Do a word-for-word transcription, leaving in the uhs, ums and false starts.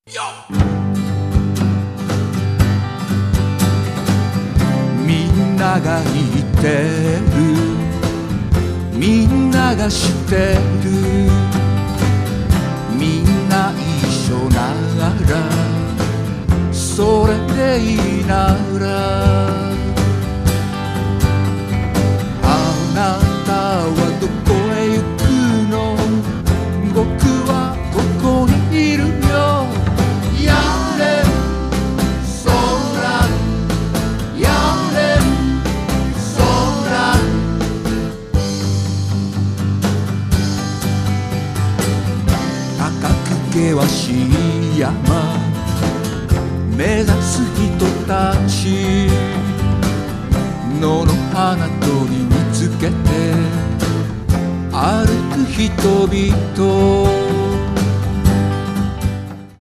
みんなが言ってる、みんなが知ってる、みんな一緒ならそれでいいなら、あなたはどこへ行くの、僕はここにいるよ。やれ空、やれ空、高く険しい山目指す人たち、野の花取り見つけて歩く人々。